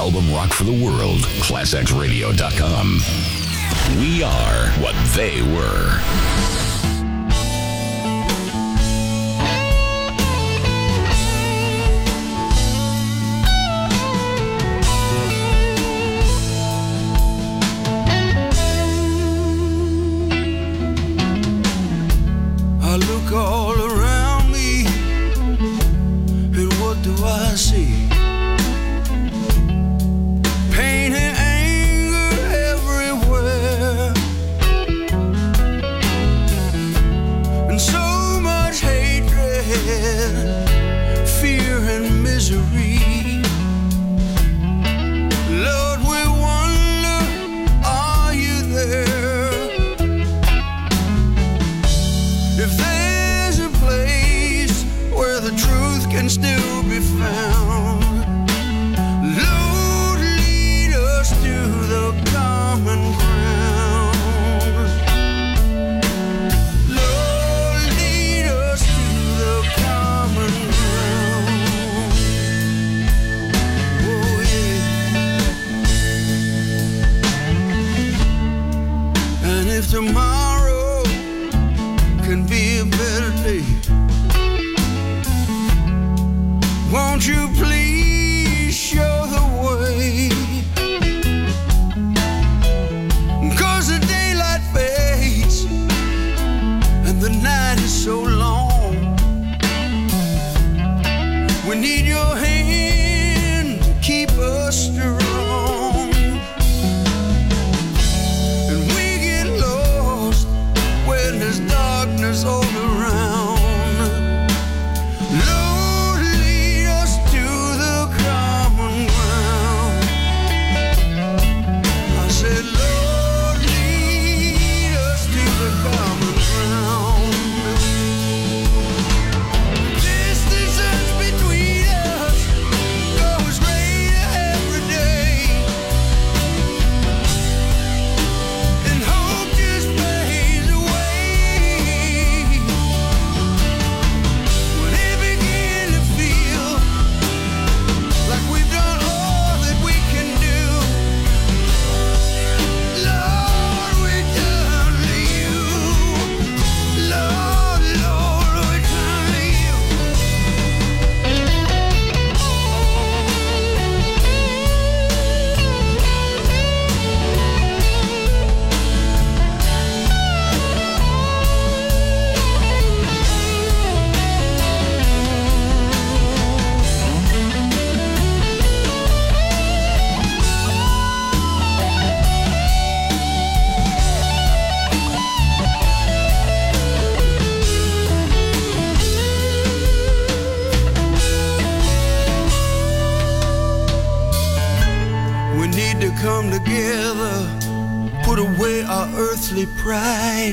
album rock for the world. ClassXRadio.com. We are what they were. I look all around me, and what do I see? Pain and anger everywhere, and so much hatred, fear and misery. Lord, we wonder, are you there? If there's a place where the truth can still be found, Lord, lead us to the common ground. Lord, lead us to the common ground. Oh yeah. And if tomorrow can be a better day, won't you please show the way? 'Cause the daylight fades and the night is so long. We need your hand to keep us strong. And we get lost when there's darkness all around. Lord, lead us to the common ground. I said, Lord, lead us to the common ground. Distance between us goes greater every day, and hope just fades away. When it begin to feel like we've done all that we can do, Lord, we turn to you. Lord, Lord, we turn to you. We need to come together, put away our earthly pride.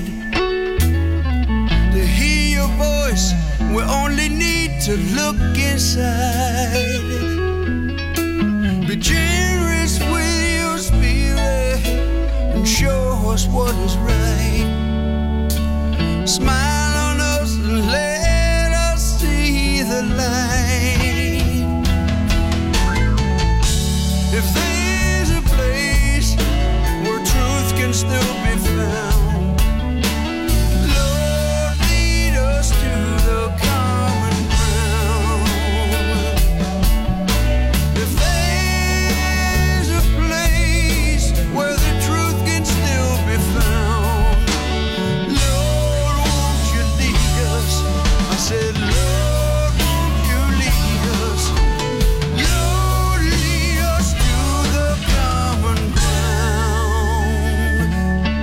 To hear your voice, we only need to look inside. Be generous with your spirit and show us what is right. Smile on us and let us see the light. If there's a place where truth can still be found, Lord, lead us to the common ground. If there's a place where the truth can still be found, Lord, won't you lead us? I said, Lord, won't you lead us? Lord, lead us to the common ground.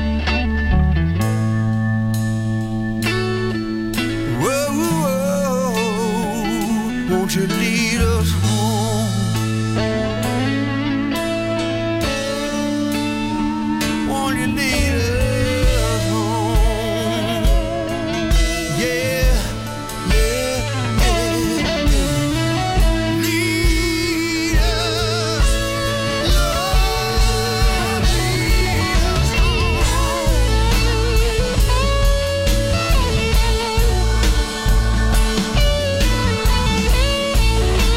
Whoa, whoa, won't you lead us home? Won't you lead us home? Yeah, yeah, yeah. Lead us, Lord, lead us home.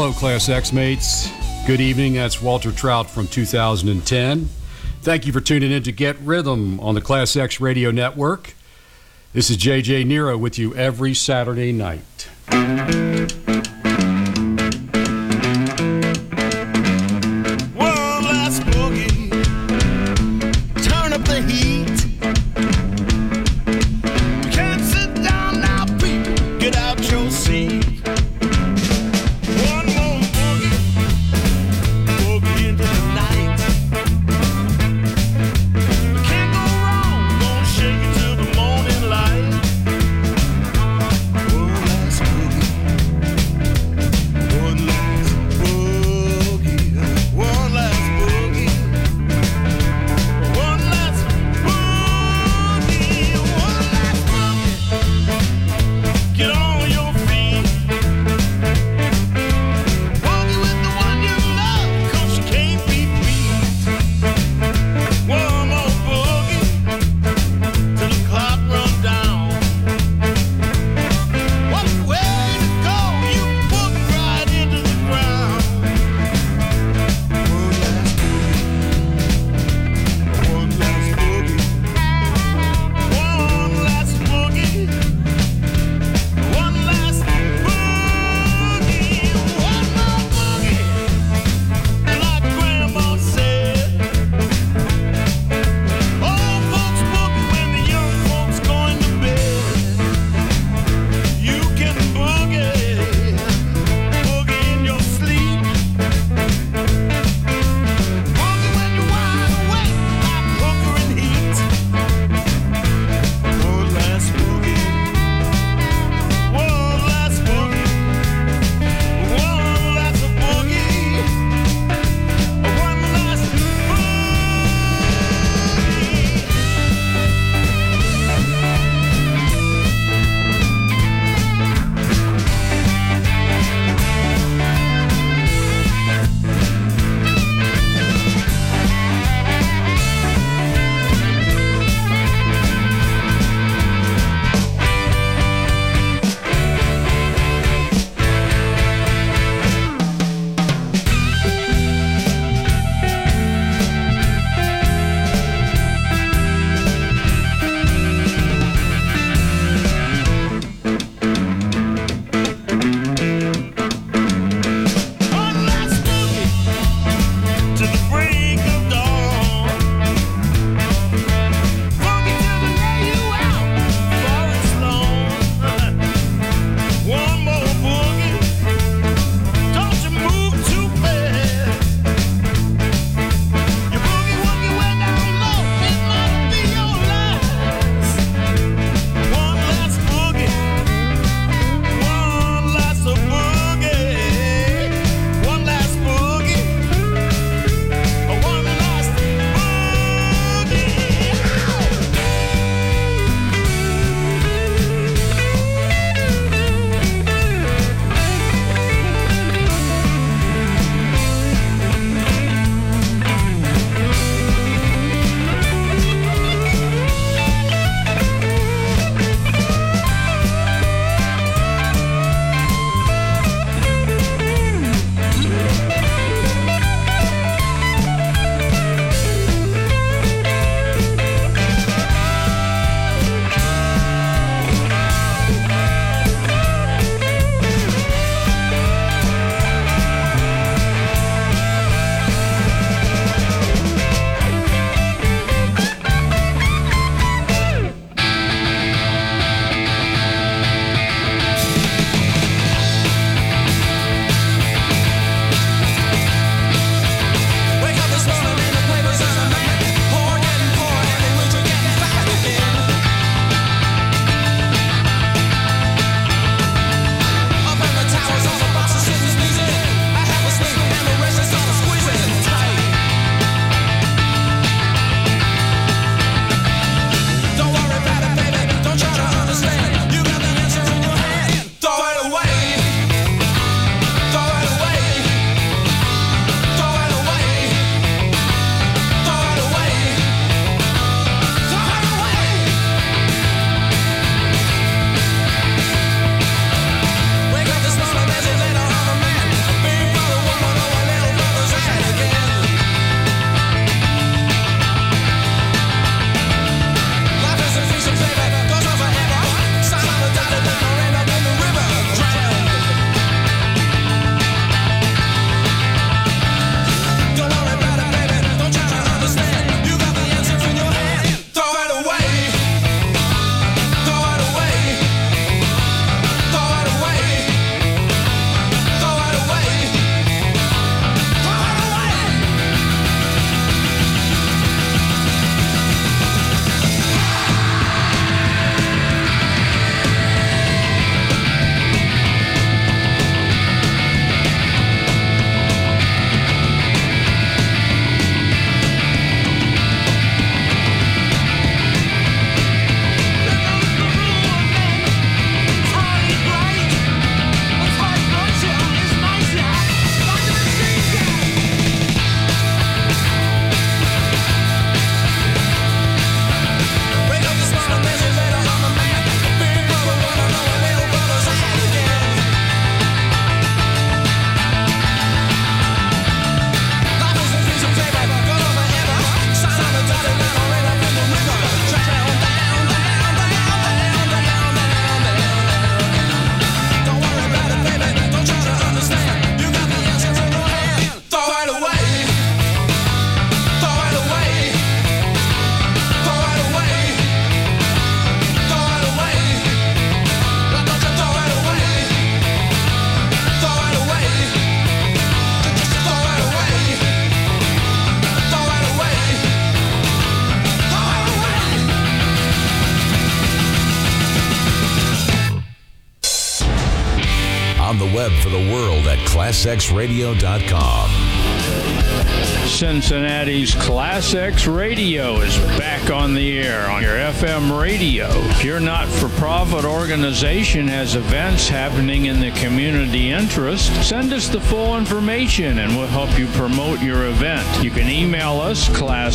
Hello, Class X mates. Good evening. That's Walter Trout from 2010. Thank you for tuning in to Get Rhythm on the Class X Radio Network. This is JJ Nero with you every Saturday night. Well, let's boogie. Turn up the heat. Can't sit down now, people. Get out your seat. One more boogie. Boogie into the night. Can't go wrong. Gonna shake it till the morning light. Oh, let's boogie. web for the world at ClassXRadio.com. Cincinnati's Class X Radio is back on the air on your FM radio. If your not-for-profit organization has events happening in the community interest, send us the full information and we'll help you promote your event. You can email us,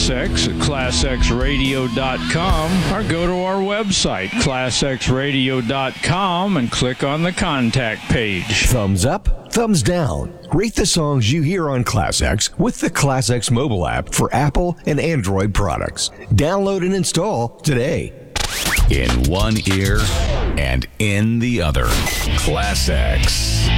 classx@classxradio.com, or go to our website, classxradio.com, and click on the contact page. Thumbs up, thumbs down. Rate the songs you hear on Class X with the Class X mobile app for Apple and Android products. Download and install today. In one ear and in the other. Class X.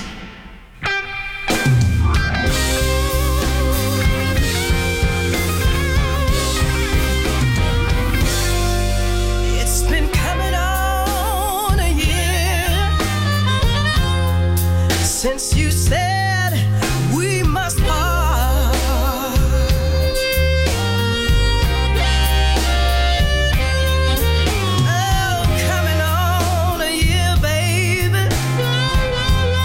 It's been coming on a year since you said we must part. Oh, coming on a year, baby.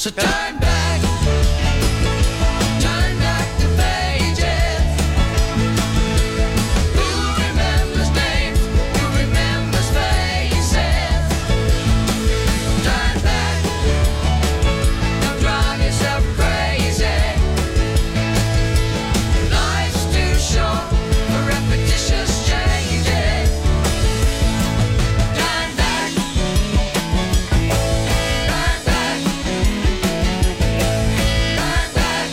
So turn back the pages. Who remembers names? Who remembers faces? Turn back, don't drive yourself crazy. Life's too short for repetitious changes. Turn back, turn back, turn back,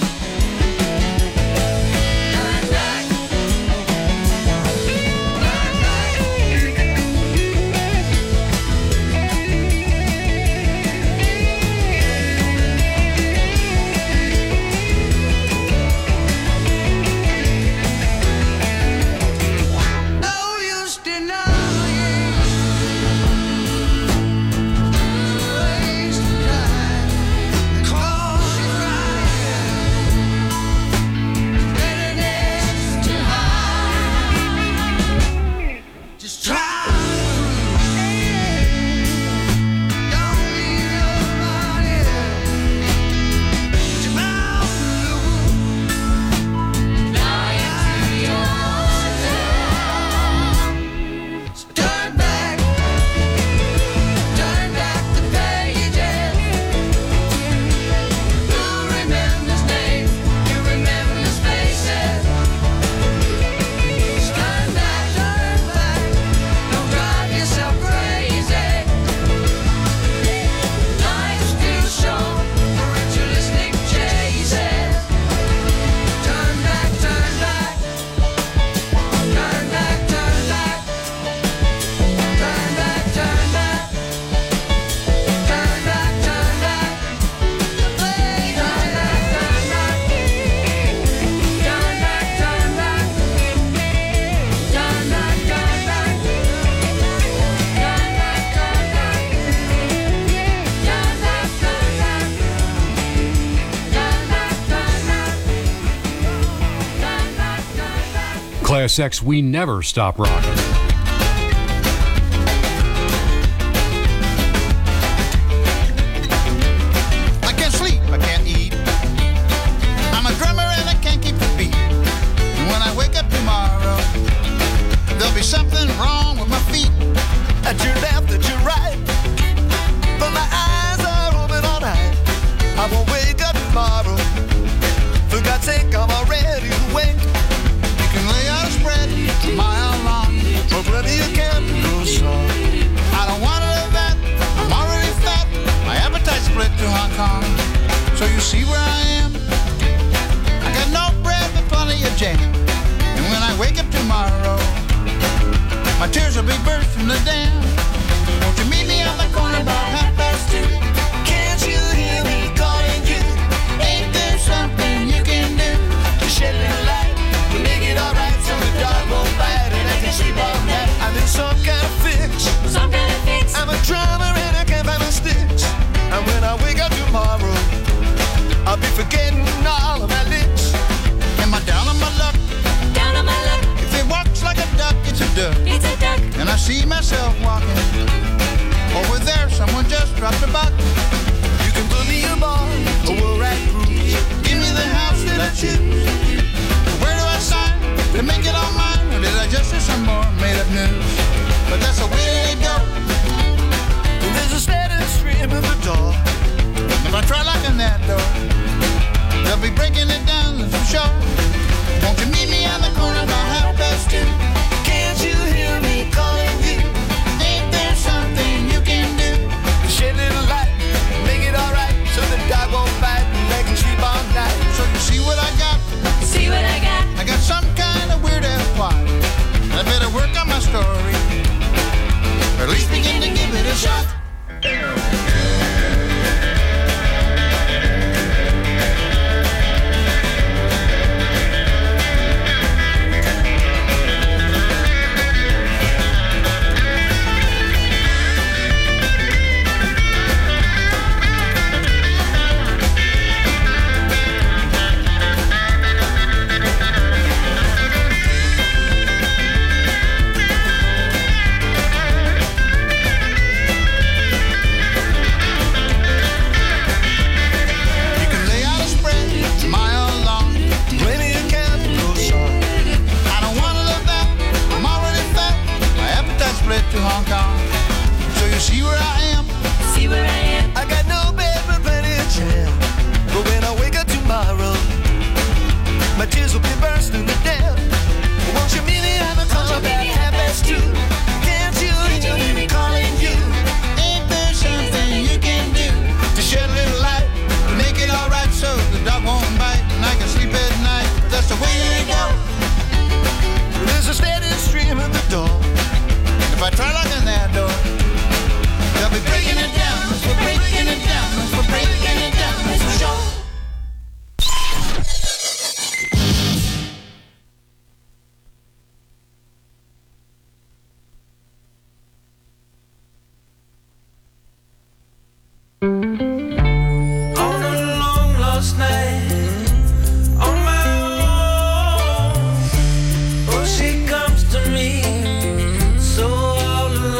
turn back, no use denying, waste of time, close your eyes, bitterness to hide, just try. Don't leave your body, put your mouth in the wound, lying to yourself. So turn back the pages. Who remembers names? Who remembers faces? So turn back, don't drive yourself crazy. Life's too short for ritualistic chases. Turn back, turn back, turn back, turn back, turn back, turn back, turn back, turn back, turn back, turn back, turn back, turn back, Class X, we never stop rocking. I can't sleep, I can't eat. I'm a drummer and I can't keep the beat. And when I wake up tomorrow, there'll be something wrong with my feet. At your left, at your right, but my eyes are open all night. I won't wake up tomorrow. For God's sake, I'm already awake. You can lay out a spread a mile long, or plenty you can go soft. I don't want to live that. I'm already fat. My appetite split to Hong Kong. So you see where I am. I got no bread but plenty of jam. And when I wake up tomorrow, my tears will be burst from the dam. Won't you meet me on the corner about 2:30? Can't you hear me calling you? Ain't there something you can do to shed a little light, to make it alright so the dog won't bite and I can sleep all night? I'm in some kind of fix. I'm a drummer and I can't find my sticks. And when I wake up tomorrow, I'll be forgetting all of my licks. Am I down on my luck? If it walks like a duck, it's a duck. And I see myself walking. Over there, someone just dropped a buck. You can put me a ball, a world-ride cruise. Give me the house that I choose. Where do I sign to make it all mine? Or did I just see some more made-up news? But that's the way it go. And there's a steady stream of the door. If I try locking that door, they'll be breaking it down, that's for sure. Won't you meet me on the corner about 2:30? Can't you hear me calling you? Ain't there something you can do to shed a little light, make it alright so the dog won't bite and they can sleep all night? So you see what I got? I got some kind of weird ass plot. I better work on my story, or at least begin to give it a shot. Hong Kong. So you see where I am? See where I am? I got no bed but plenty of chair. But when I wake up tomorrow, my tears will be bursting to death. Won't you meet me at the club at 2:30? Can't you hear me calling you? Ain't there something you can do to shed a little light, make it alright so the dog won't bite and I can sleep at night? That's the way it go. There's a steady stream at the door. If I try locking that door, they'll be breaking it down. We're breaking it down. We're breaking it down. That's for sure. On a long lost night, on my own, oh, she comes to me so all alone.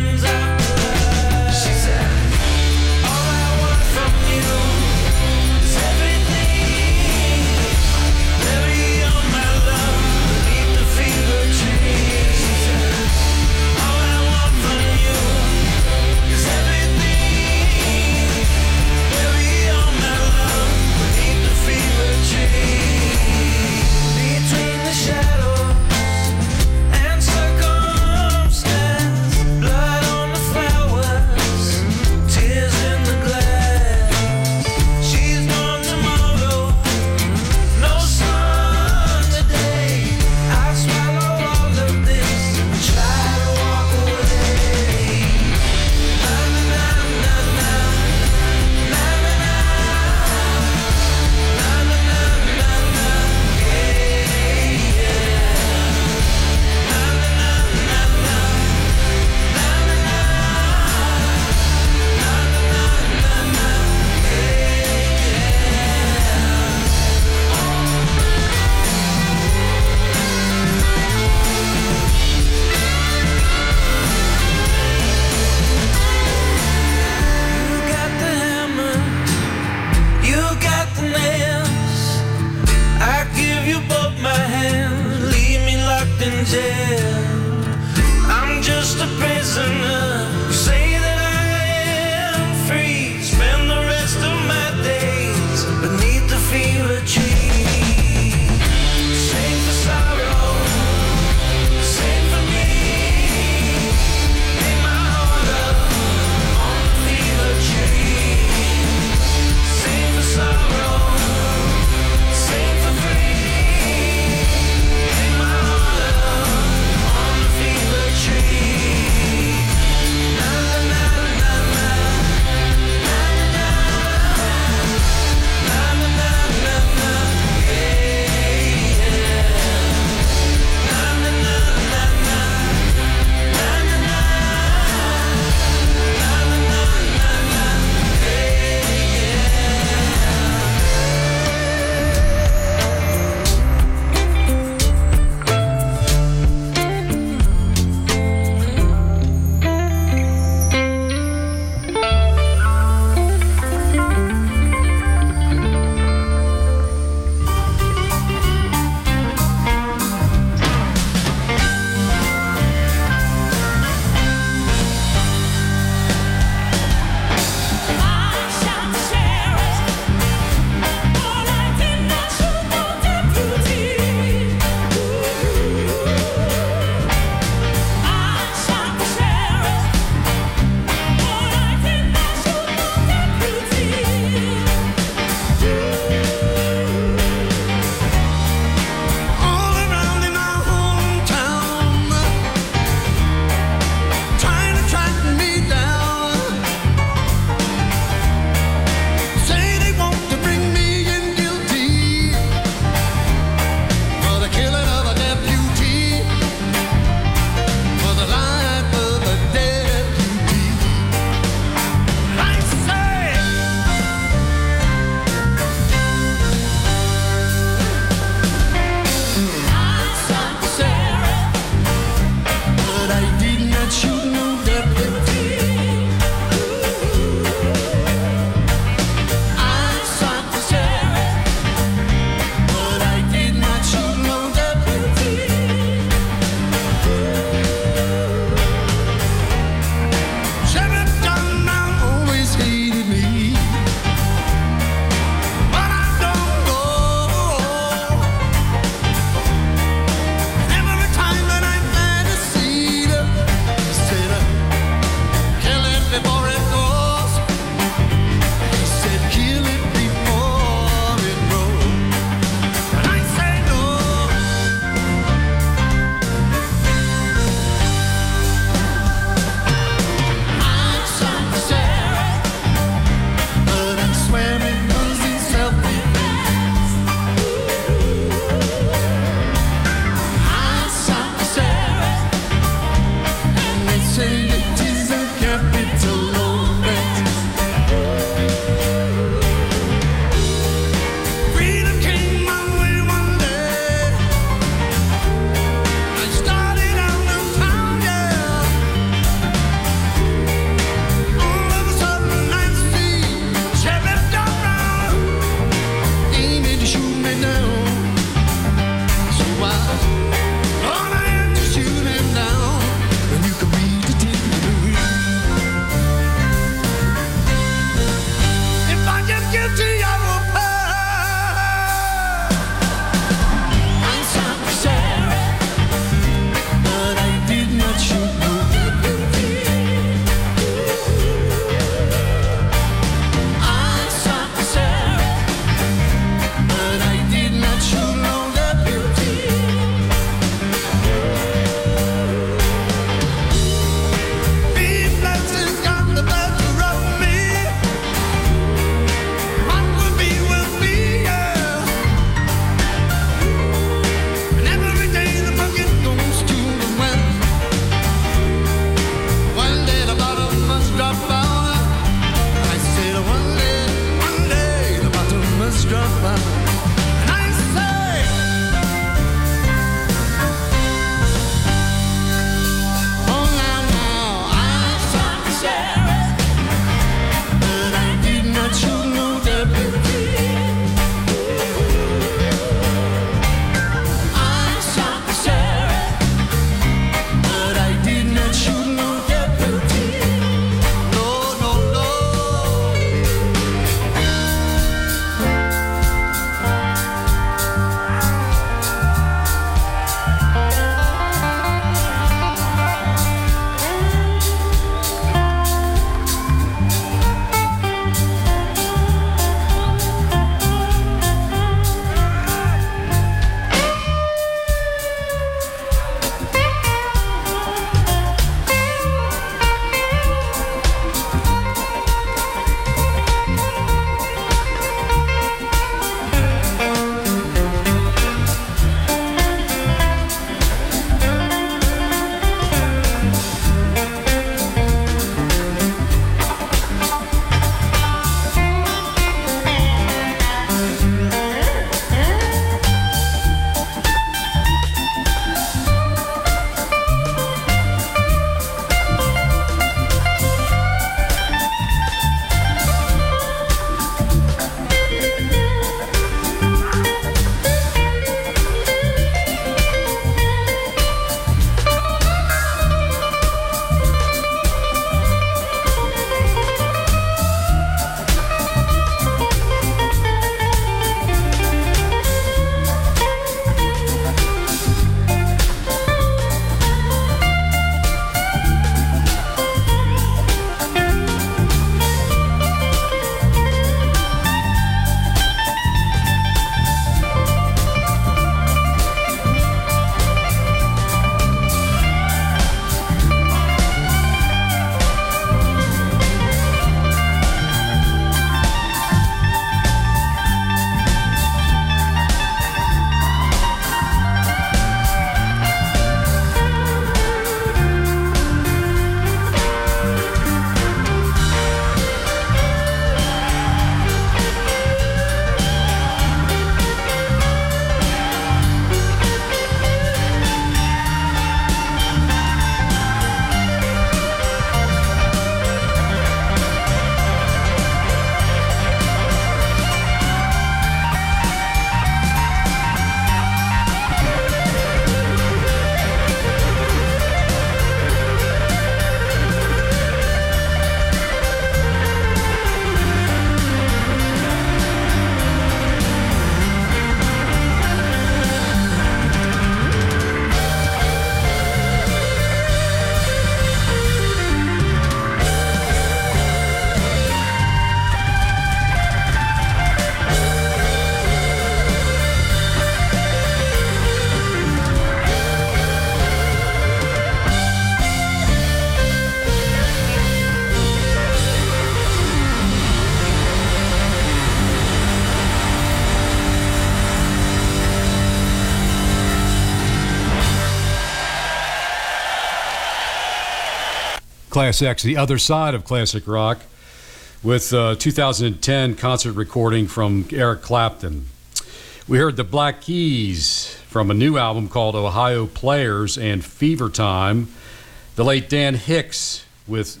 Class X, the other side of classic rock, with 2010 concert recording from Eric Clapton. We heard the Black Keys from a new album called Ohio Players and Fever Time. The late Dan Hicks with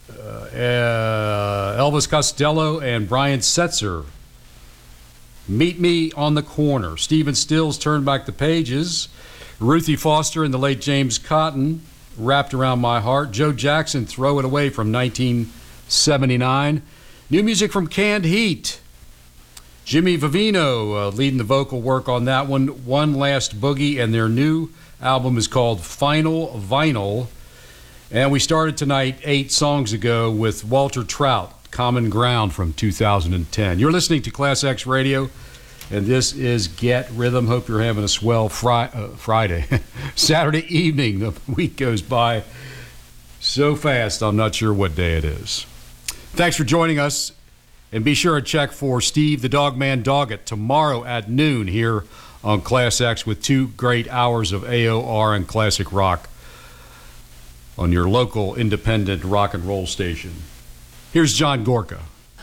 Elvis Costello and Brian Setzer. Meet Me on the Corner. Stephen Stills, Turn Back the Pages. Ruthie Foster and the late James Cotton, Wrapped Around My Heart. Joe Jackson, Throw It Away from 1979. New music from Canned Heat. Jimmy Vivino leading the vocal work on that one. One Last Boogie, and their new album is called Final Vinyl. And we started tonight 8 songs ago with Walter Trout, Common Ground from 2010. You're listening to Class X Radio, and this is Get Rhythm. Hope you're having a swell Friday. Saturday evening. The week goes by so fast, I'm not sure what day it is. Thanks for joining us, and be sure to check for Steve the Dogman Doggett tomorrow at noon here on Class X with 2 great hours of AOR and classic rock on your local independent rock and roll station. Here's John Gorka.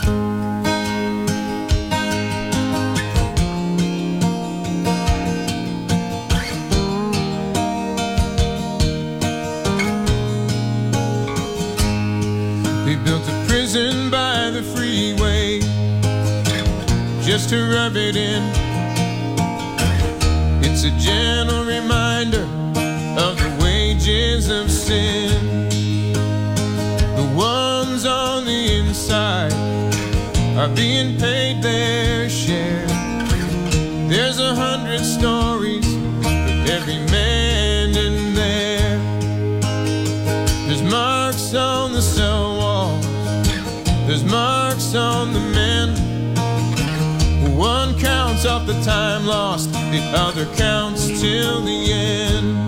They built a prison by the freeway just to rub it in. It's a gentle reminder of the wages of sin. The ones on the inside are being paid their share. There's 100 stories for every man in there. There's marks on the cell walls, there's marks on the men. One counts off the time lost, the other counts till the end.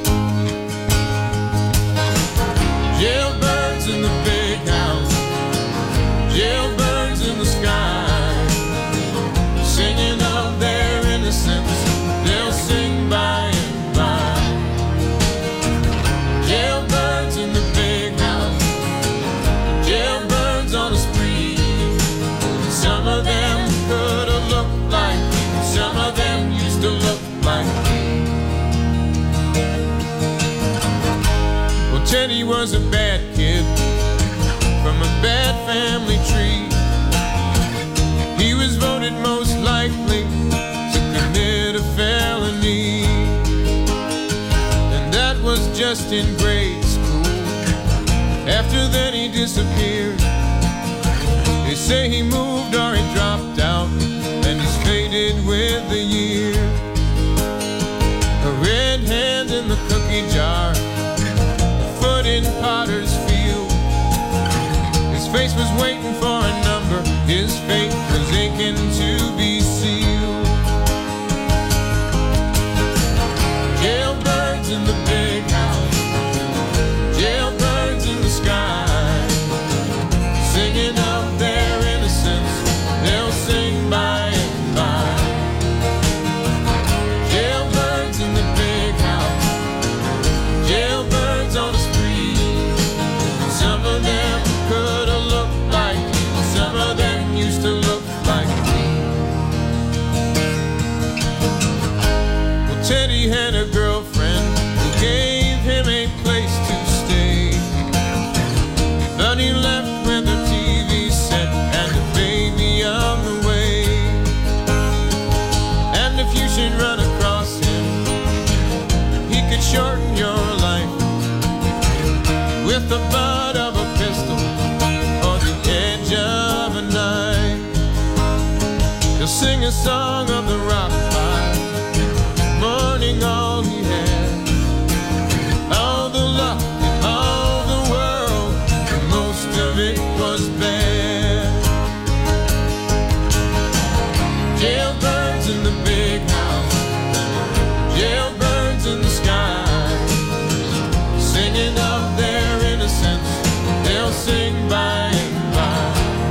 Jailbirds in the big house, jailbirds in the sky, singing of their innocence, they'll sing by and by. Jailbirds in the big house, jailbirds on a spree. Some of them could have looked like me, some of them used to look like me. Well, Teddy was a bad kid from a bad family tree. He was voted most likely to commit a felony, and that was just in grade school. After that he disappeared. They say he moved or he dropped out, and he's faded with the year. A red hand in the cookie jar, a foot in potter's field. His face was waiting for a number, his fate was aching to be sealed. Jailbirds in the big house, jailbirds in the sky, singing of their innocence, they'll sing by and by. Jailbirds in the big house, jailbirds on the spree. Some of them could have looked like me, some of them used to look like me. Well, Teddy had a girlfriend who gave him a place to stay, but he left with a TV set and a baby on the way. And if you should run across him, he could shorten your life with the butt of a pistol or the edge of a knife. He'll sing a song of the rock pile, mourning all he had, all the luck in all the world, and most of it was bad. Jailbirds in the big house, jailbirds in the sky, singing of their innocence, they'll sing by and by.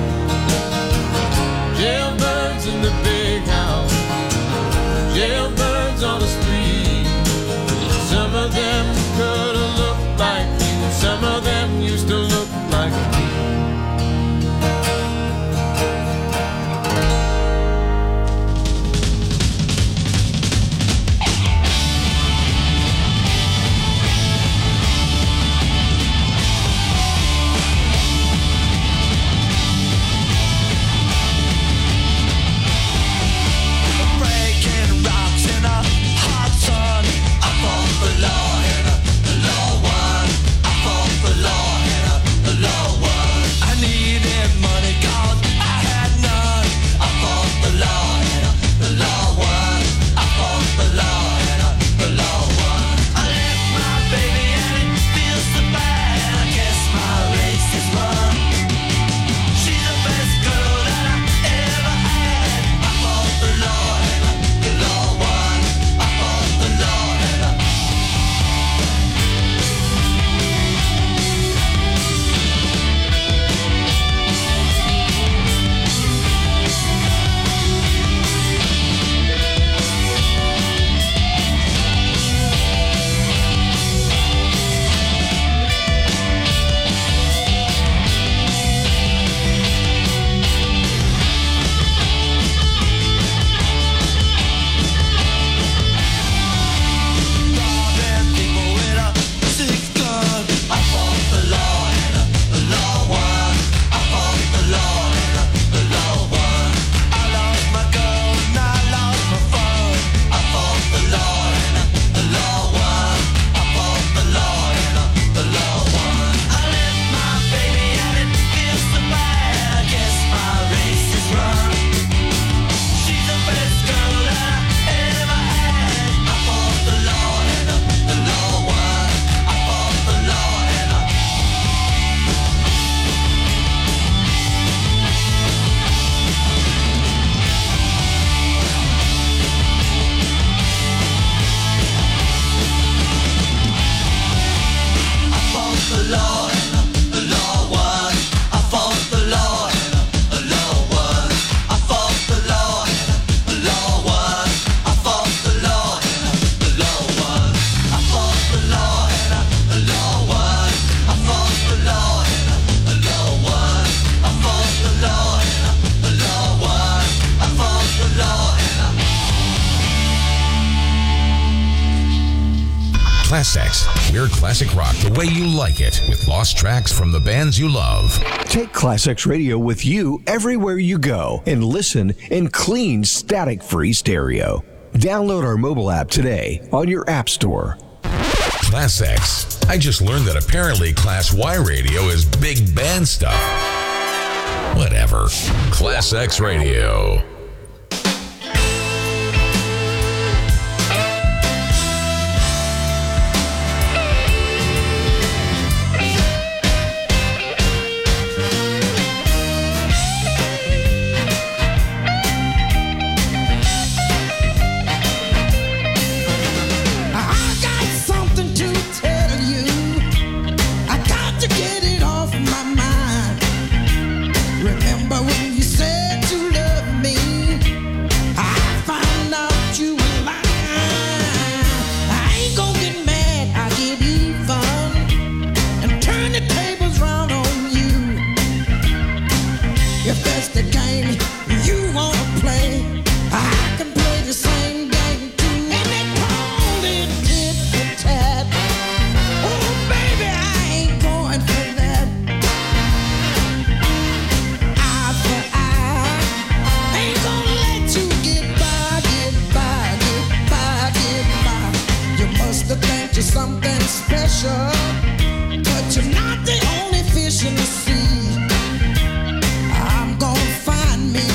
Jailbirds in the big house, jailbirds on the street. Some of them could have looked like you, some of them used to Class X. We're classic rock the way you like it, with lost tracks from the bands you love. Take Class X Radio with you everywhere you go and listen in clean, static-free stereo. Download our mobile app today on your app store. Class X. I just learned that apparently Class Y radio is big band stuff. Whatever. Class X Radio. Remember when you said you loved me? find me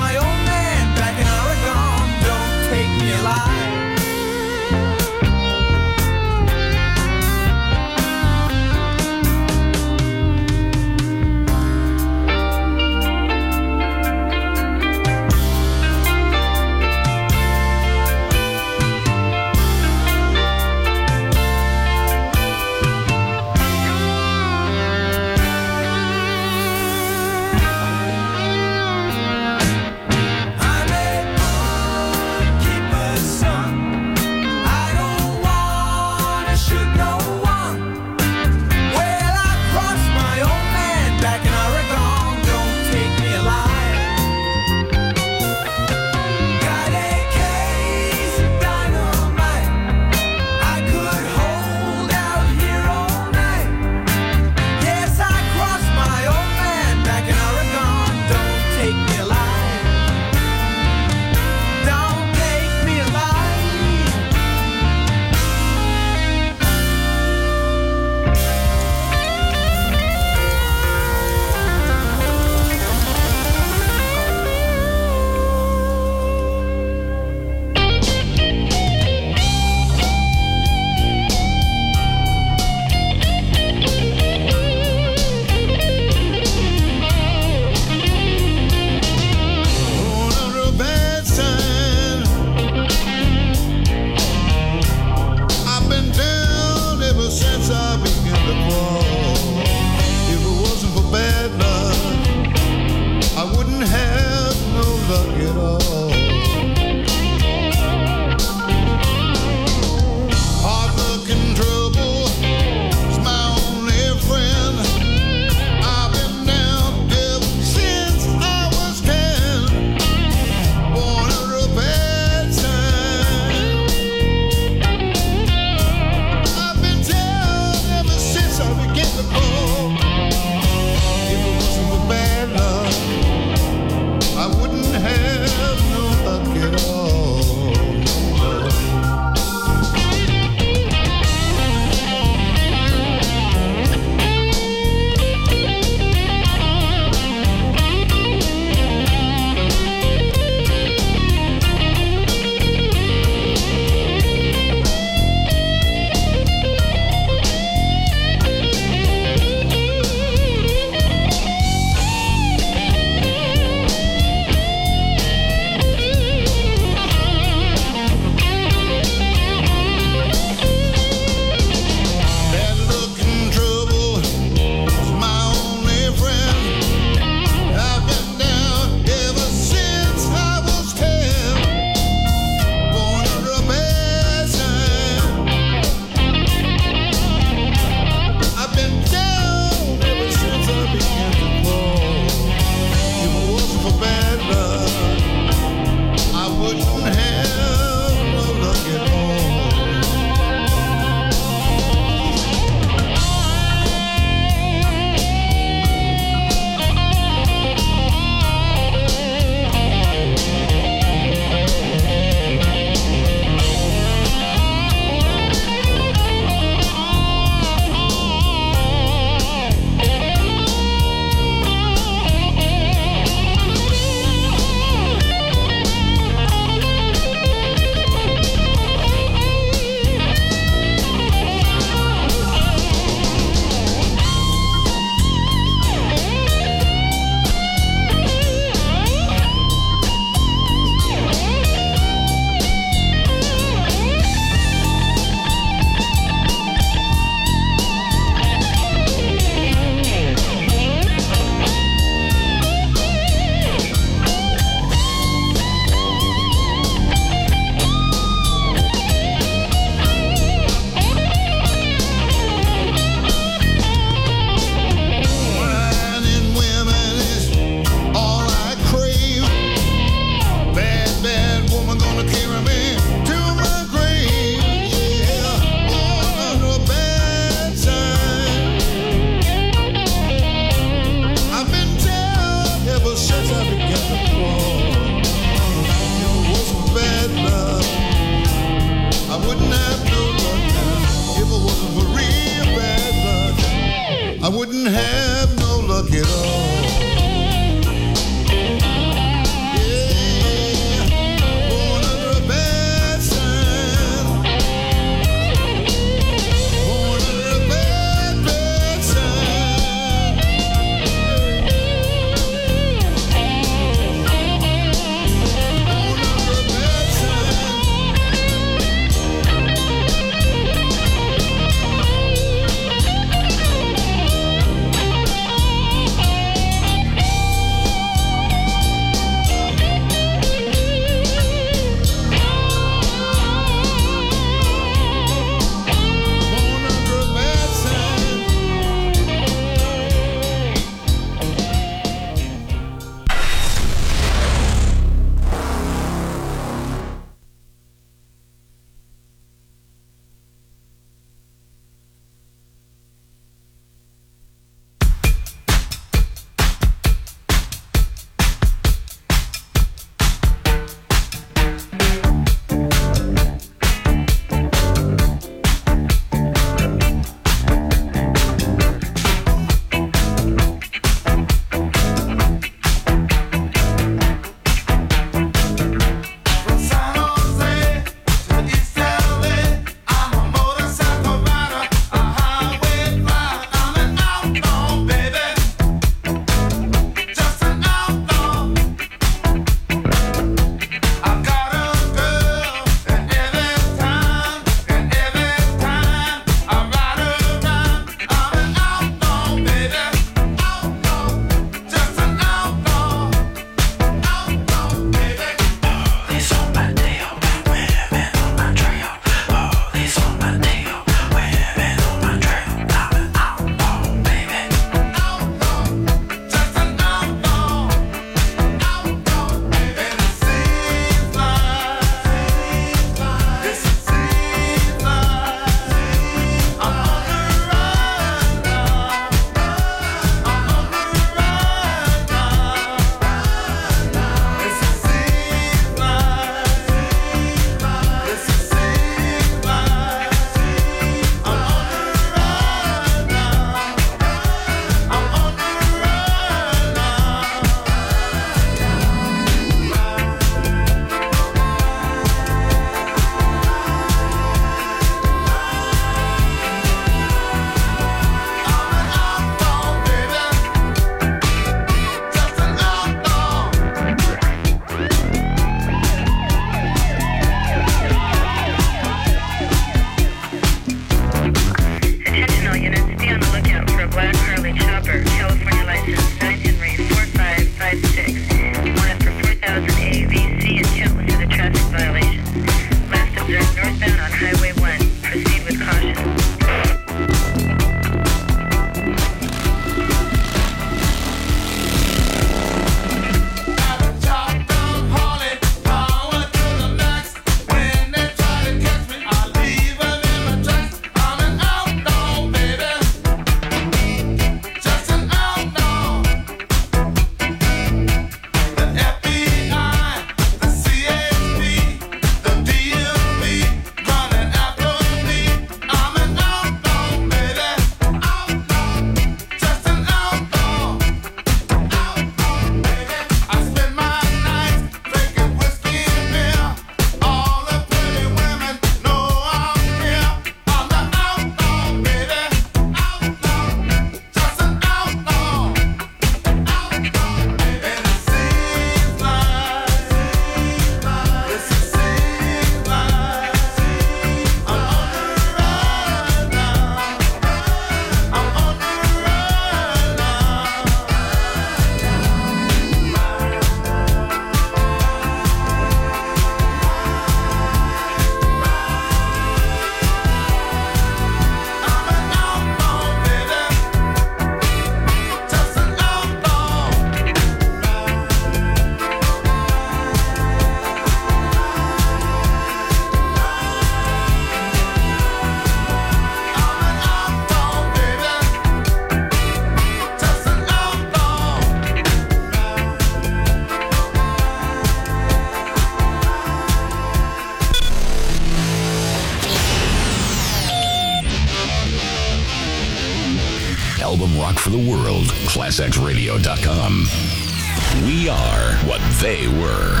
rock for the world. ClassXRadio.com. We are what they were.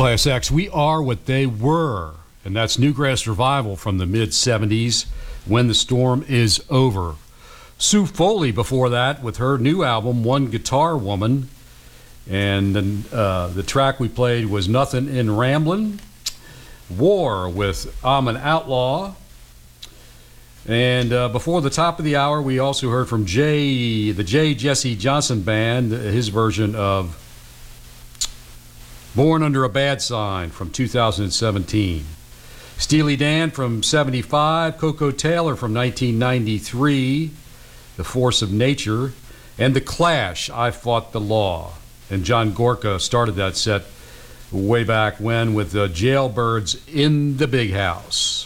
Class X, we are what they were. And that's Newgrass Revival from the mid-'70s, When the Storm Is Over. Sue Foley before that with her new album, One Guitar Woman. And then, the track we played was Nothing in Ramblin'. War with I'm an Outlaw. And before the top of the hour, we also heard from the J. Jesse Johnson Band, his version of Born Under a Bad Sign from 2017. Steely Dan from 75, Coco Taylor from 1993, The Force of Nature, and The Clash, I Fought the Law. And John Gorka started that set way back when with the Jailbirds in the Big House.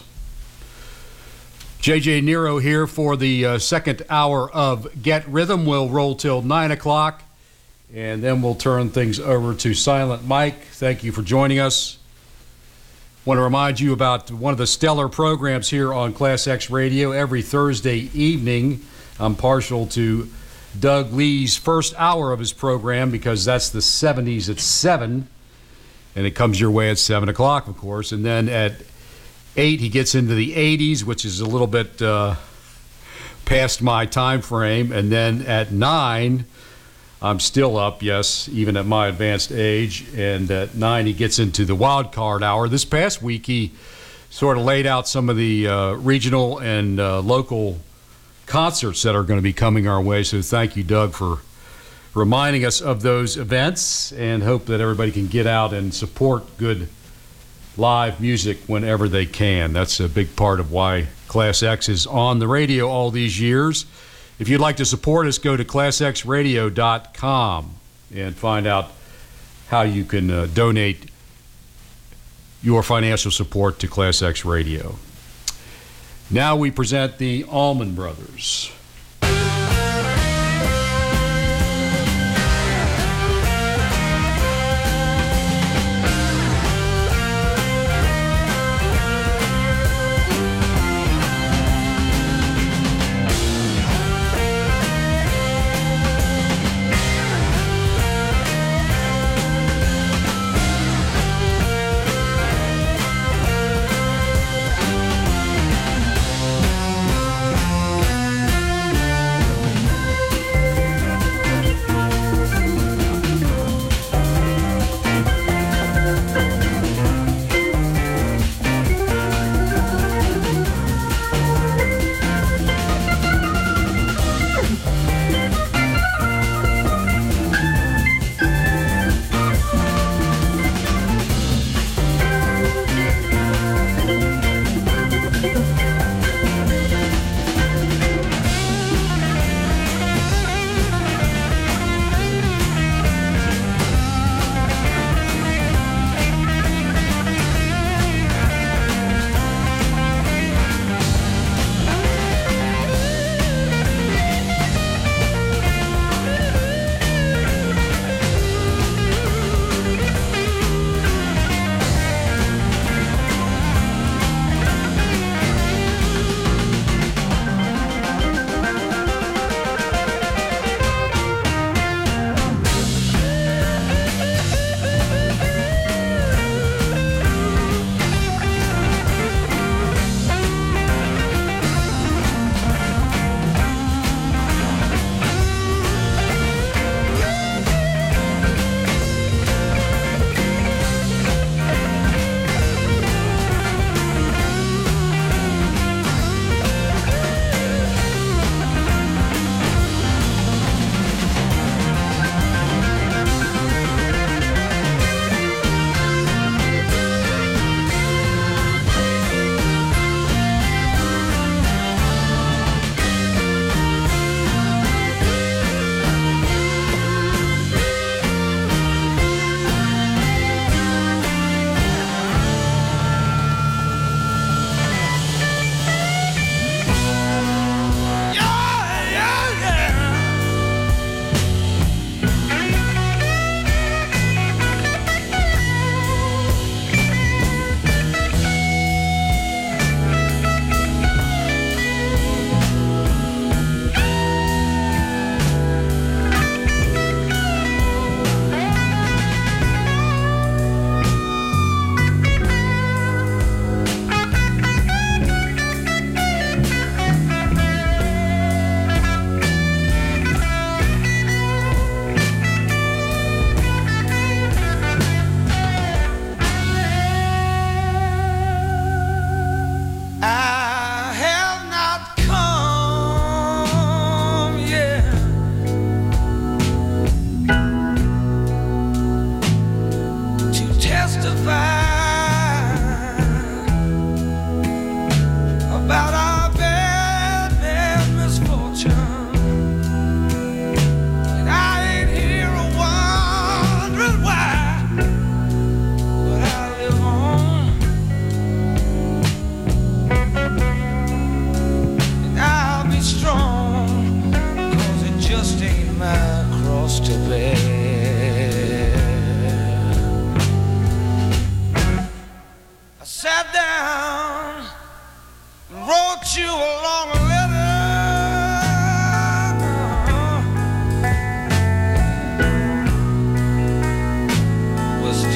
JJ Nero here for the second hour of Get Rhythm. We'll roll till 9 o'clock, and then we'll turn things over to Silent Mike. Thank you for joining us. Want to remind you about one of the stellar programs here on Class X Radio every Thursday evening. I'm partial to Doug Lee's first hour of his program because that's the 70s at 7, and it comes your way at 7 o'clock, of course. And then at 8, he gets into the 80s, which is a little bit past my time frame. And then at 9, I'm still up, yes, even at my advanced age. And at 9, he gets into the wild card hour. This past week, he sort of laid out some of the regional and local concerts that are going to be coming our way. So thank you, Doug, for reminding us of those events, and hope that everybody can get out and support good live music whenever they can. That's a big part of why Class X is on the radio all these years. If you'd like to support us, go to classxradio.com and find out how you can donate your financial support to Class X Radio. Now we present the Allman Brothers.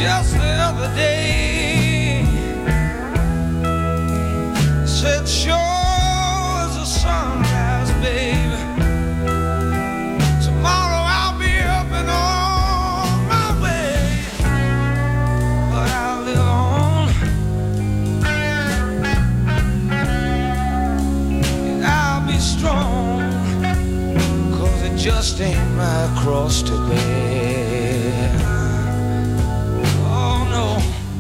just the other day. Said sure as a sunrise, baby. Tomorrow I'll be up and on my way, but I'll live on, and I'll be strong, 'cause it just ain't my cross to bear. Oh no.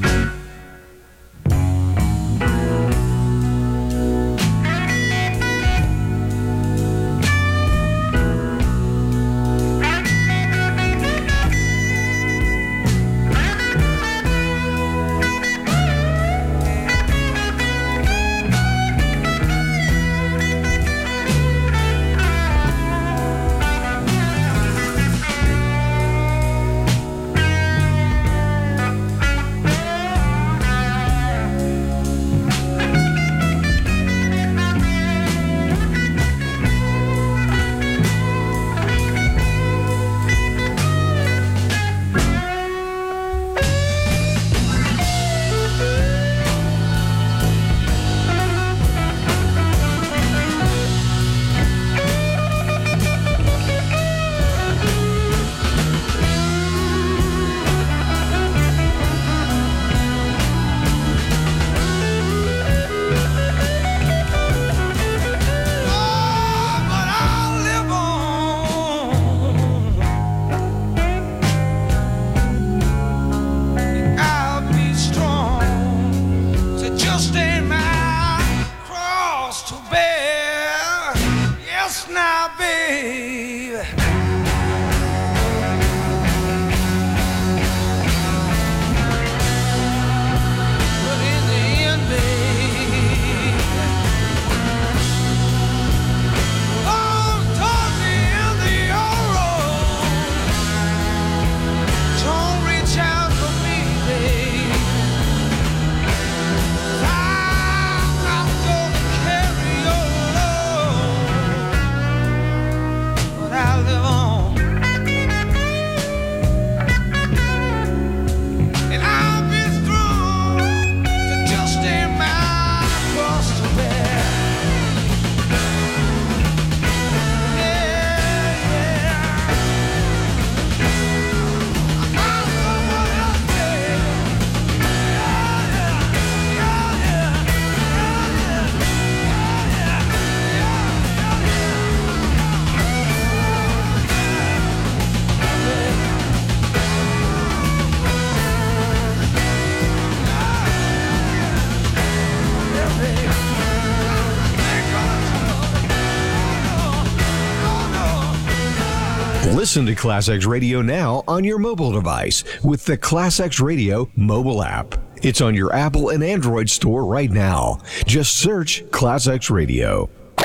Listen to Class X Radio now on your mobile device with the Class X Radio mobile app. It's on your Apple and Android store right now. Just search Class X Radio.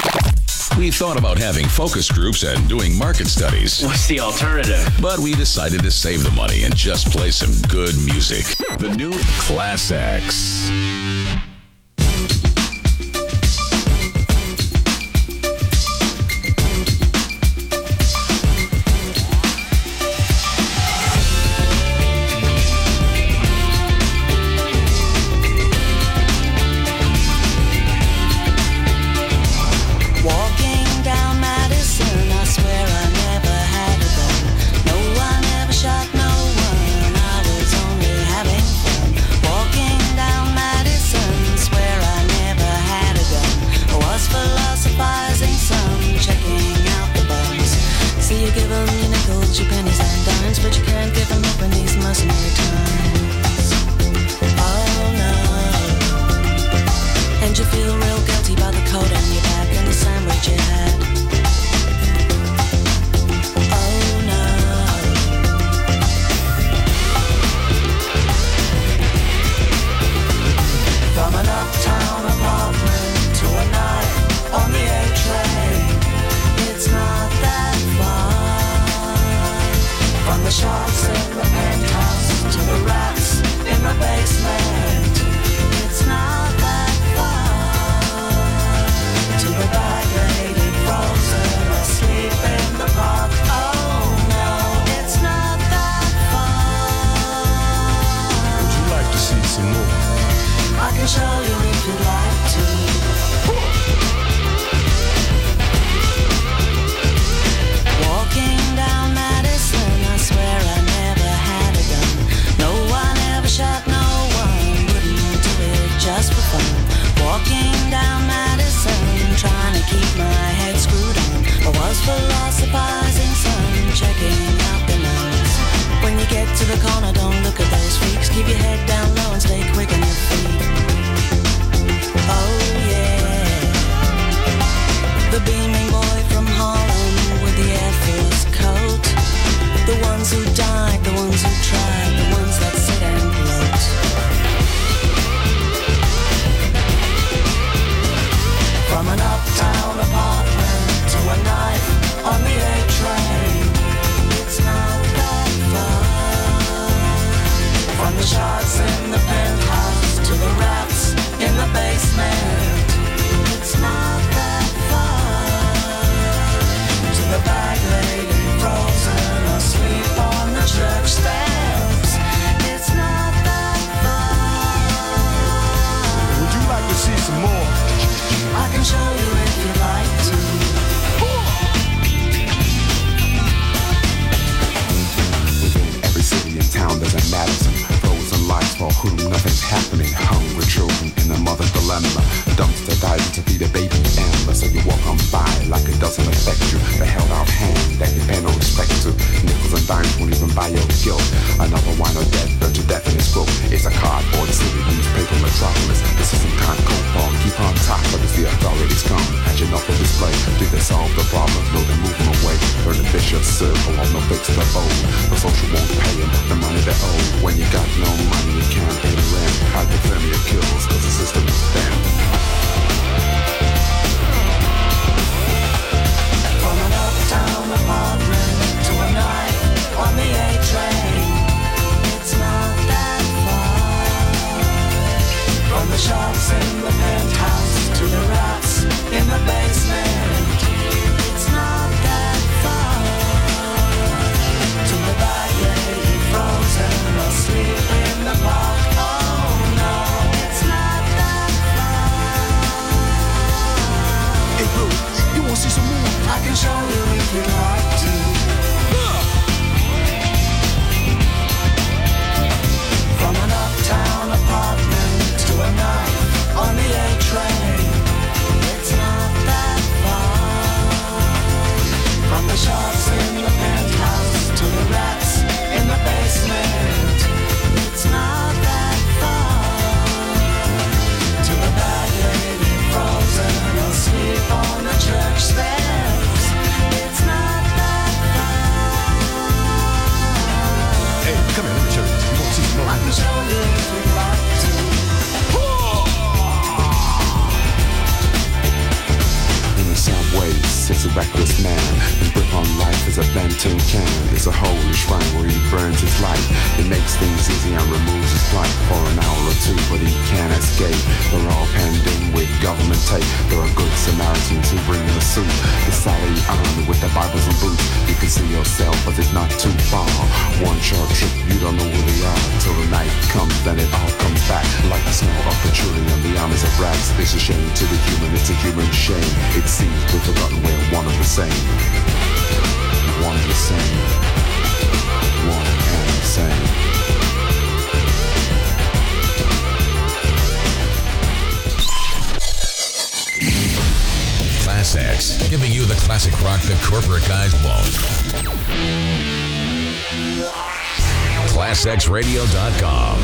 We thought about having focus groups and doing market studies. What's the alternative? But we decided to save the money and just play some good music. The new Class X. the corner, don't look at those freaks. Keep your head down low and stay quick on your feet. Oh yeah. The beaming boy from Harlem with the Air Force coat. The ones who died, the ones who tried, the ones that sit and gloat. From an uptown apartment to a night on the A train, it's not that far. From the sharks in the penthouse to the rats in the basement, it's not that far. To the bag lady frozen asleep on the church steps, it's not that far. Would you like to see some more? I can show you if you'd like to. Within every city and town there's a Madison. Frozen lights for whom nothing's happening. Hungry children in a mother's dilemma. Dumpster diving to feed a baby ember. So you walk on by like it doesn't affect you. The held out hand that you pay no respect to. Nickels and dimes won't even buy your guilt. Another wine or death, burnt to death in its growth. It's a cardboard city, newspaper metropolis. This isn't kind of cold fall. Keep on top, but as the authorities come, catching up with display. Do they solve the problem? No, they move them away. Burn the vicious circle of no fix the bowl. The social won't pay them the money they owe. When you got no money, you can't pay the rent. Hypothermia kills, cause the system is damned. From an uptown apartment to a night on the A train, it's not that far. From the sharks in the penthouse to the rats in the basement, it's not that far. To the bag lady frozen asleep in the park, oh no, it's not that far. Hey bro, you wanna see some more? I can show you if you'd like to. From an uptown apartment to a night on the A train, it's not that far. From the sharks in the penthouse to the rats in the basement, it's not that far. To the bag lady frozen asleep on the church steps, it's not that far. Hey, come here, let me show you. You wanna see some more? I can show you if you'd like to. In the subways sits a reckless man. His grip on life is a bent tin can. It's a holy shrine where he burns his light. It makes things easy and removes his plight for an hour or two, but he can't escape. They're all penned in with government tape. There are good Samaritans who bring the soup. The Sally armed with the Bibles and boots. You can see yourself, but it's not too far. One short trip, you don't know where they are. Till the night comes, then it all comes back. Like the smell of petroleum, the armies of rats. It's a shame to the human, it's a human shame. It seems we've forgotten we're one of the same. One and the same. One and the same. Class X, giving you the classic rock the corporate guys won't. ClassXRadio.com.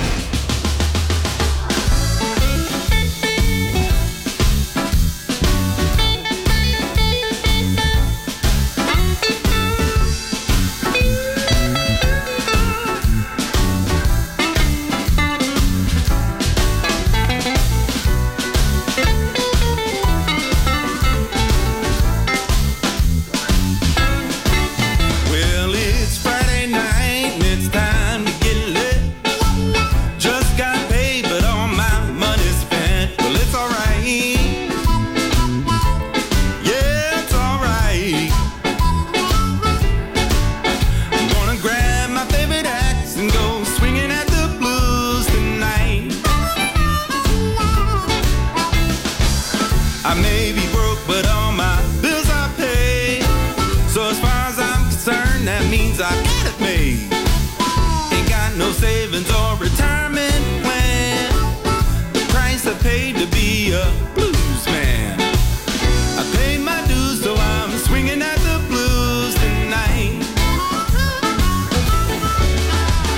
Well, it's Friday night and it's time to get lit. Just got paid, but all my money's spent. Well, it's alright. Yeah, it's alright. I'm gonna grab my favorite axe and go swinging at the blues tonight. I may be broke, but all my bills I pay. So as far as I'm concerned, that means I got it made. Ain't got no savings or retirement plan. The price I paid to be a blues man. I paid my dues, so I'm swinging at the blues tonight.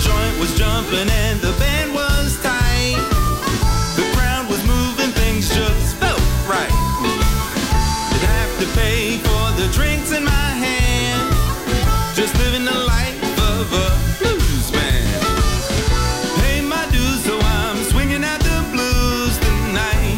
joint was jumping and the band was tight. The crowd was moving, things just felt right. Didn't have to pay for the drinks in my hand. Just living the life of a blues man. Pay my dues, so I'm swinging at the blues tonight.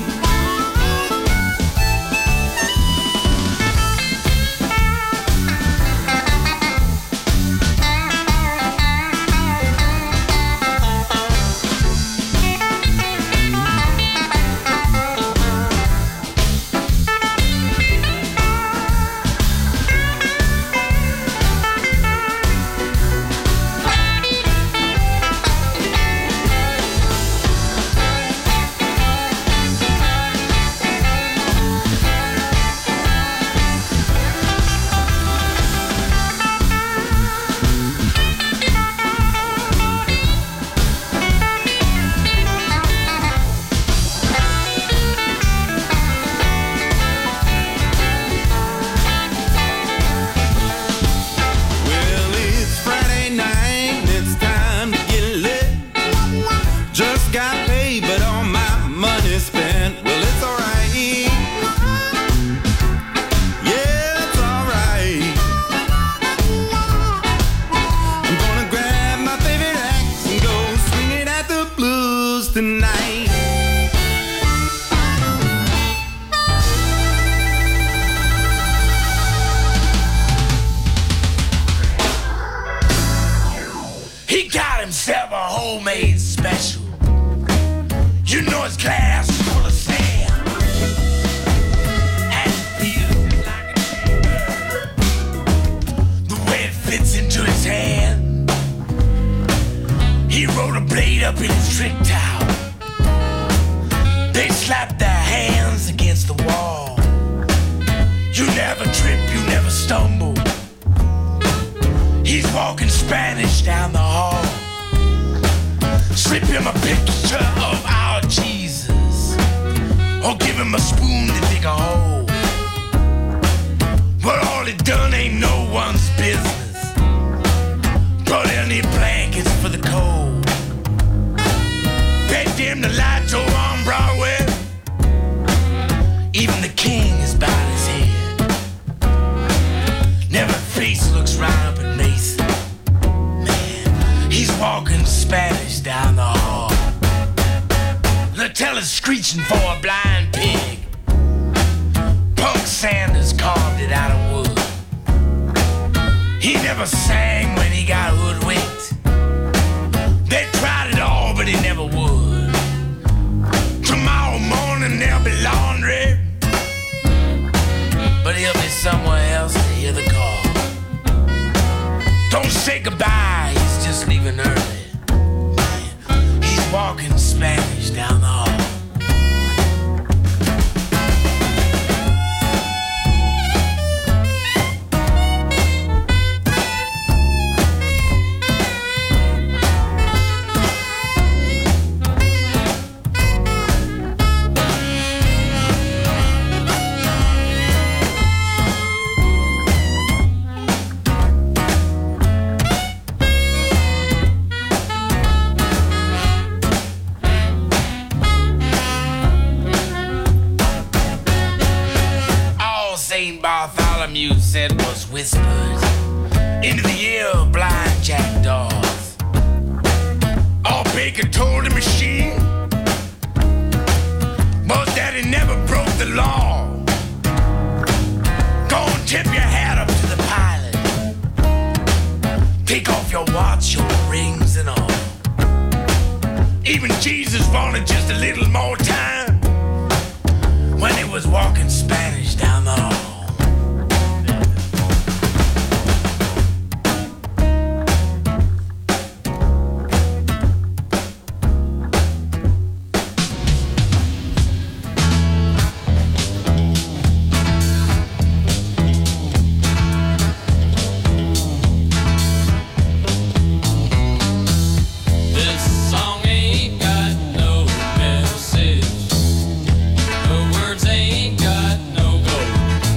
Ain't got no gold.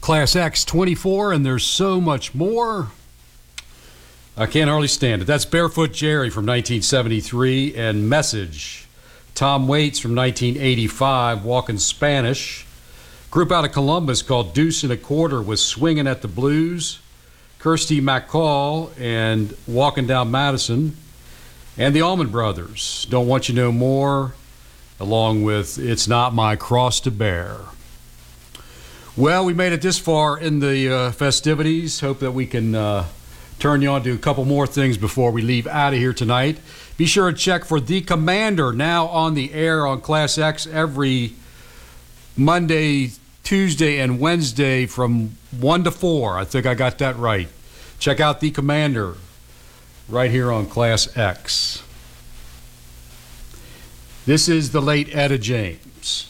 Class X 24, and there's so much more. I can't hardly stand it. That's Barefoot Jerry from 1973, and Message. Tom Waits from 1985, Walking Spanish. Group out of Columbus called Deuce and a Quarter was Swinging at the Blues. Kirsty MacColl and Walking Down Madison. And the Allman Brothers, Don't Want You No More, along with It's Not My Cross to Bear. Well, we made it this far in the festivities. Hope that we can turn you on to a couple more things before we leave out of here tonight. Be sure to check for The Commander, now on the air on Class X every Monday, Tuesday, and Wednesday from 1 to 4. I think I got that right. Check out The Commander right here on Class X. This is the late Etta James.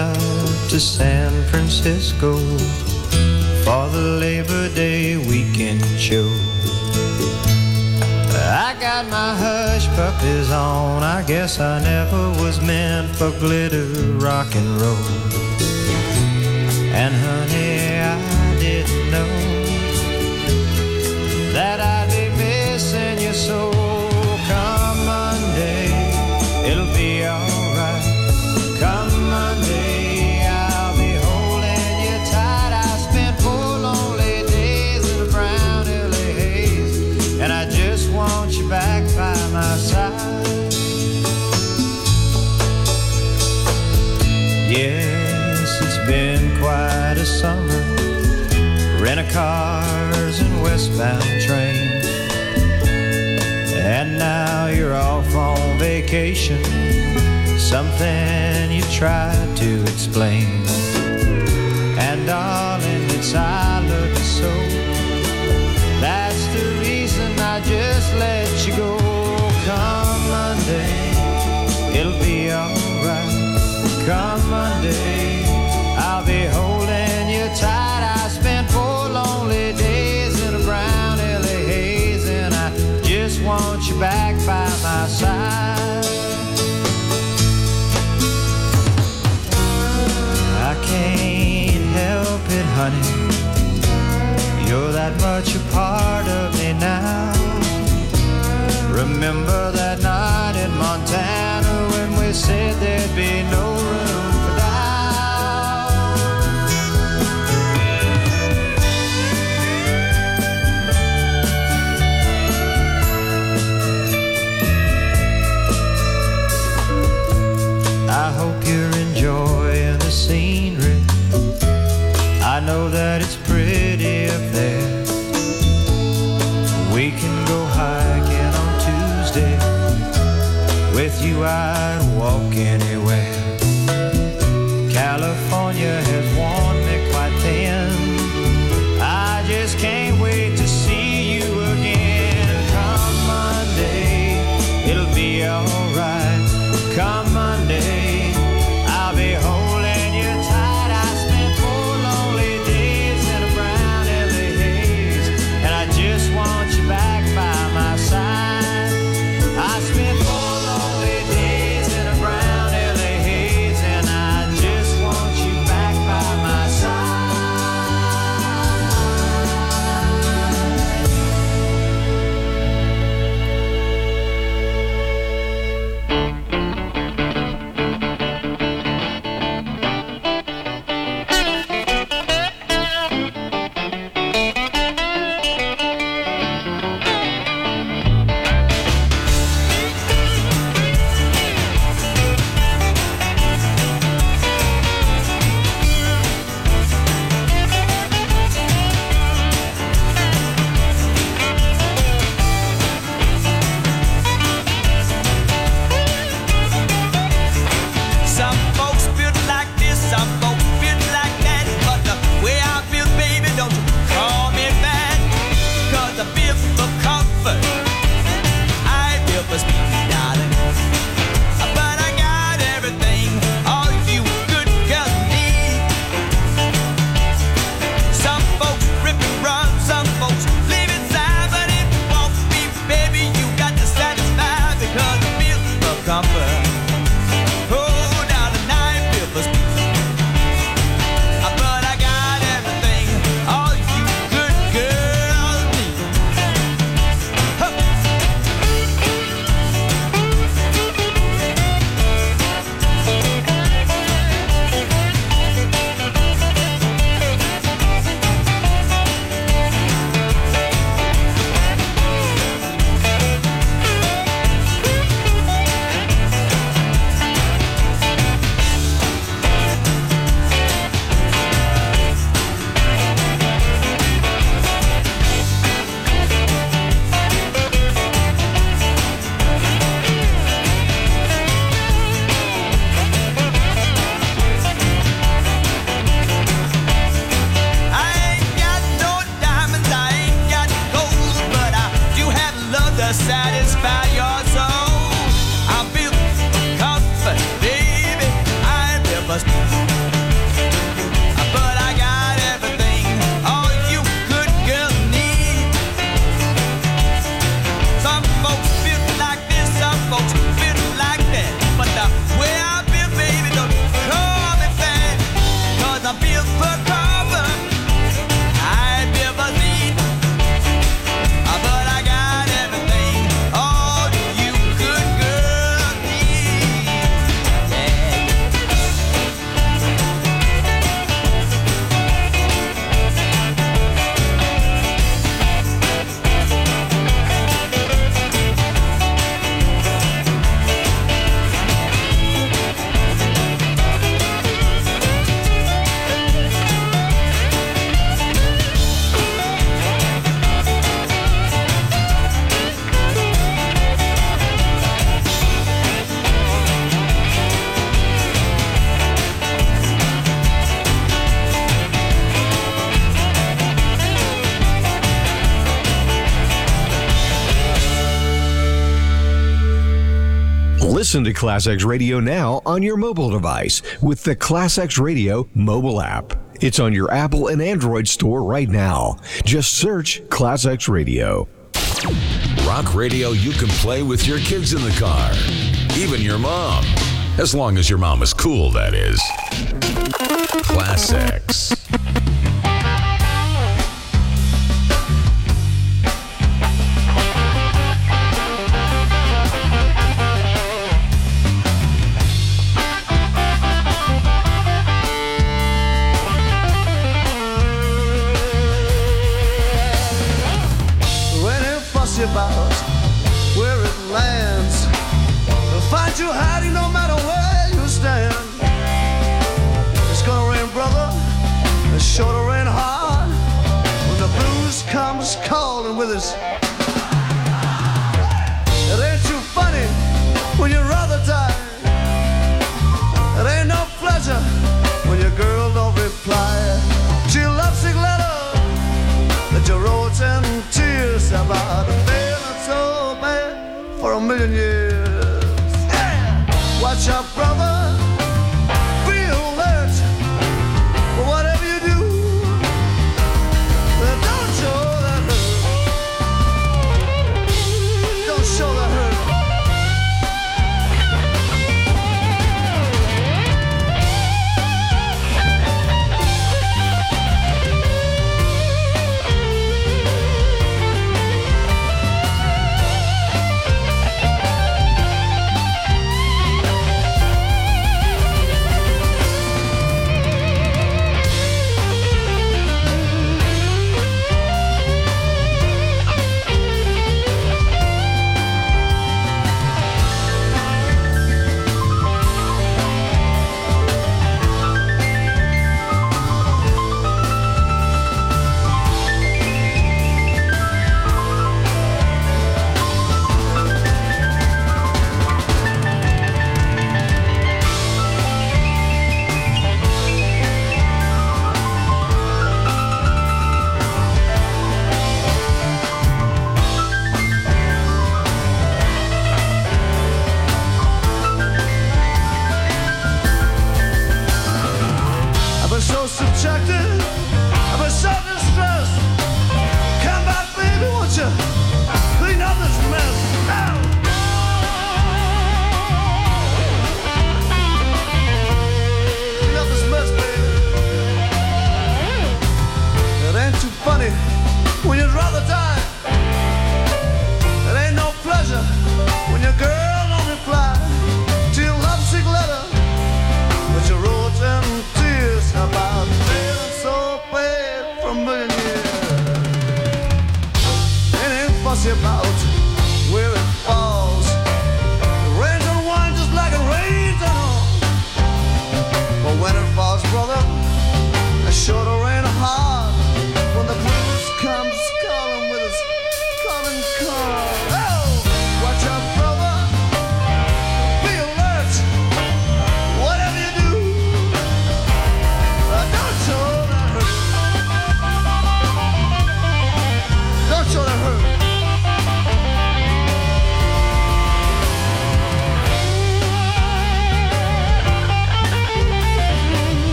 out to San Francisco for the Labor Day weekend show. I got my hush puppies on. I guess I never was meant for glitter rock and roll. And honey, I didn't know that I'd be missing you so. Come Monday, it'll be alright. Come Monday, I'll be holding you tight. I spent 4 lonely days in a brown LA haze, and I just want you back by my side. Yes, it's been quite a summer, rent-a-cars and westbound trains, and now you're off on vacation, something you tried to explain. And darling, it's I love you so, that's the reason I just let you go. Come Monday, it'll be alright. Come Monday, I'll be holding you tight. I spent 4 lonely days in a brown LA haze, and I just want you back by my side. I can't help it, honey, you're that much a part of me now. Remember that night in Montana when we said there'd be no room for doubt. I hope you're enjoying the scenery. I know that it's pretty up there. We can go hiking on Tuesday. With you I'd walk anywhere. California has worn me quite thin. I just can't wait to see you again. Come Monday, it'll be alright. Come Monday, I'll be holding you tight. I spent 4 lonely days in a brown LA haze, and I just want you back by my side. I spent 4 lonely days in a brown LA haze, and I just want you back by my side. Some folks feel like this, some folks feel like that, but the way I feel, baby, don't you call me back. 'Cause I feel for comfort, I feel for speed, darling. But I got everything all you good girls need. Some folks rip and run, some folks leave inside, but it won't be, baby, you got to satisfy, because I feel for comfort. But I got everything all you good girls need. satisfy your soul. I'm built for comfort, baby. I'm built for speed. Listen to Class X Radio now on your mobile device with the Class X Radio mobile app. It's on your Apple and Android store right now. Just search Class X Radio. Rock radio you can play with your kids in the car, even your mom. As long as your mom is cool, that is. Class X. About where it lands, they'll find you hiding no matter where you stand. It's gonna rain, brother, it's sure to rain hard when the blues comes calling with us. It ain't too funny when you're rather tired. It ain't no pleasure when your girl don't reply to your lovesick letter that you wrote in tears about a feeling so bad for a million years. Yeah. Watch out, brother, be alert. But whatever you do, don't show that hurt. Don't show that hurt.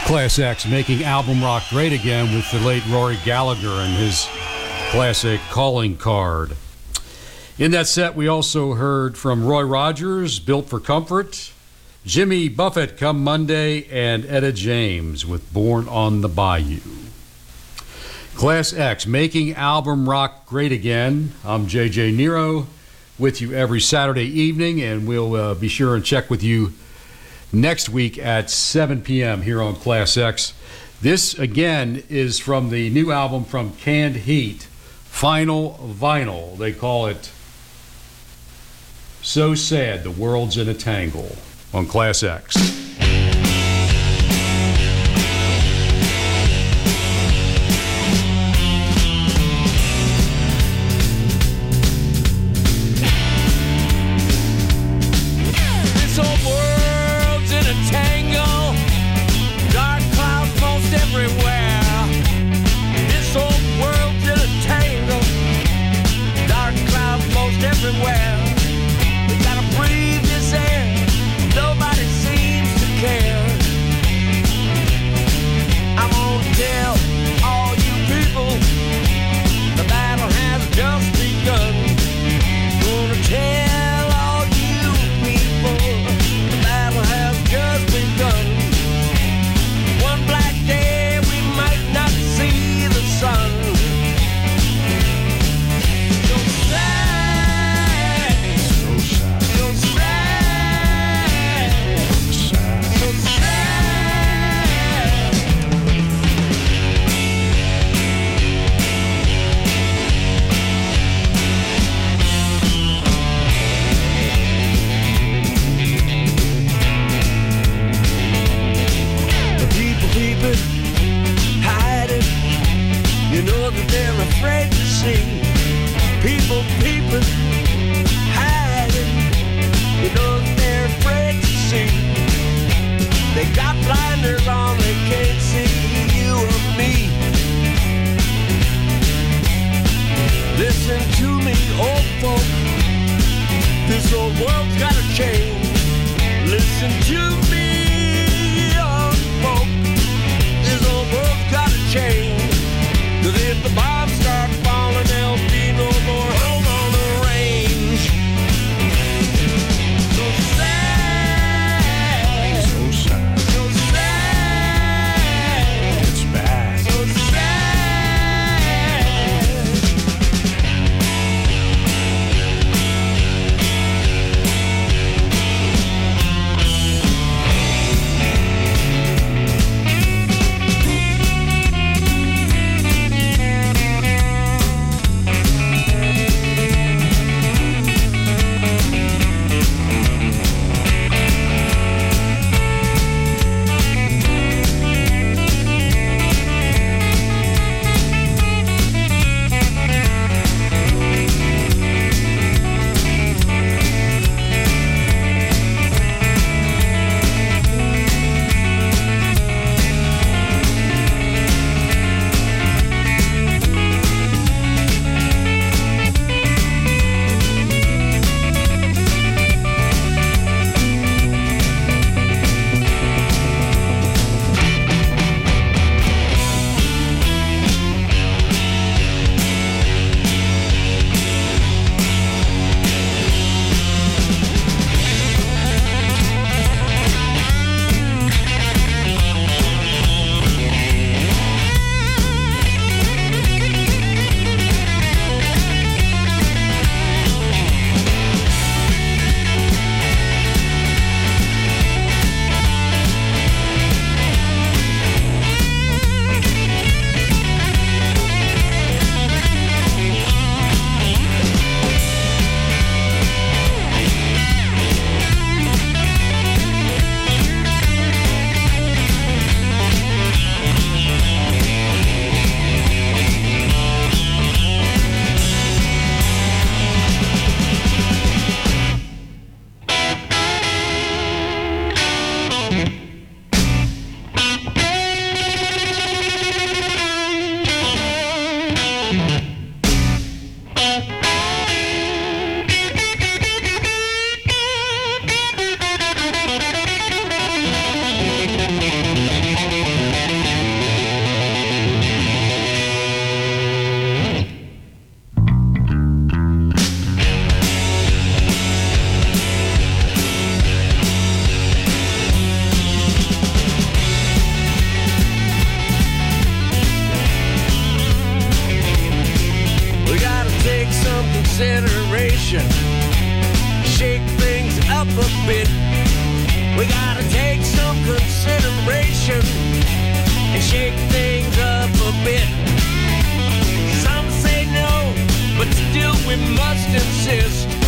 Class X making album rock great again with the late Rory Gallagher and his classic Calling Card. In that set, we also heard from Roy Rogers, Built for Comfort, Jimmy Buffett, Come Monday, and Etta James with Born on the Bayou. Class X making album rock great again. I'm JJ Nero with you every Saturday evening, and we'll be sure and check with you next week at 7 p.m. here on Class X. This, again, is from the new album from Canned Heat, Final Vinyl. They call it So Sad the World's in a Tangle on Class X. consideration. Shake things up a bit. We gotta take some consideration and shake things up a bit. Some say no, but still we must insist.